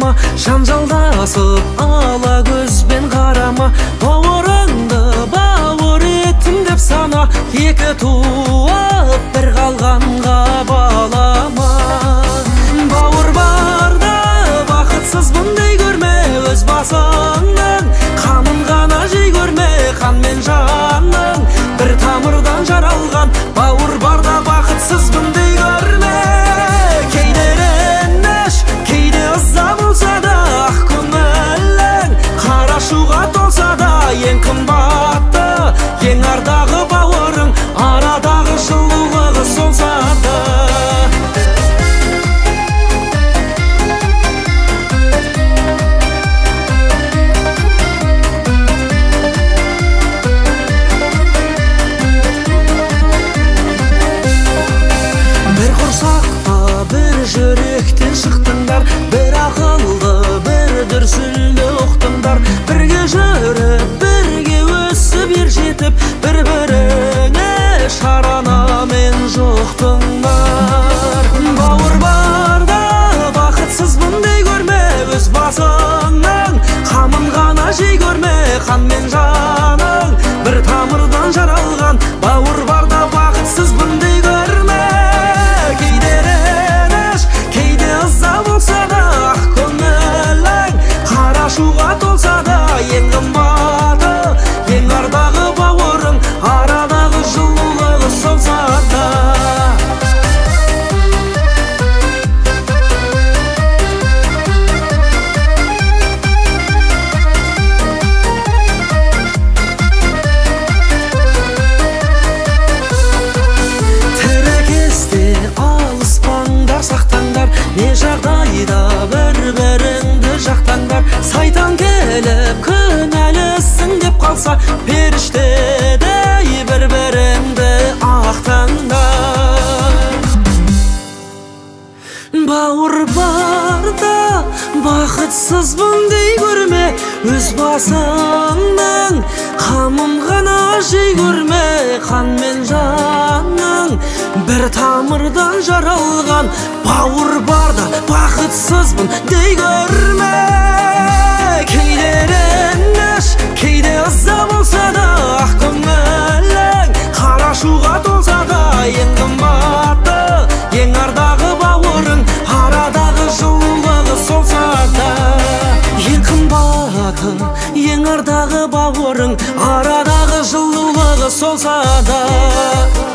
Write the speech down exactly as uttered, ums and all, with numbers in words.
жарама, жанжалдасып ала көзбен қарама. Бауырыңды бауыр еттім деп сана, екі туып бір қалғанға балама. Бауыр барда бақытсызбын дей көрме, өз басыңның қамын ғана жей көрме. Қан мен жанның бір тамырдан жаралған, бауыр барда бақытсызбын дей көрме. Кейде реніш, кейде ыза болса да, ақ көңілің қара шуға толса да, ең қымбатты, ең ардағы бауырың, арадағы жылулығы сол саты. Жүректен шықтыңдар, бір ақылды, бір дүрсілді ұқтыңдар. Бірге жүріп, бірге өсіп ер жетіп, бір-біріңе шаранамен жоқтыңдар. Бауыр барда бақытсызбын дей көрме, өз басыңның қамын ғана жей көрме. Қан мен жаның бір тамырдан жаралған, бауыр барда бақытсызбын дей көрме. Шуға толса да, ең қымбаты, ең ардағы бауырың, арадағы жылулығы сол саты. Тірі кезде алыспаңдар, сақтаңдар, не жағдайда бір-біріңді жақтаңдар. Сайтан келіп күнәлісің деп қалса, періштедей бір-біріңді ақтаңдар. Бауыр барда бақытсызбын дей көрме, өз басыңның қамын ғана жей көрме. Қан мен жанның бір тамырдан жаралған, бауыр барда бақытсызбын дей көрме. Кейде реніш, кейде ыза болса да, ақ көңілің қара шуға толса да, ең қымбатты, ең ардағы бауырың, арадағы жылулығы сол саты. Ең қымбатты, ең ардағы бауырың, арадағы жылулығы сол саты.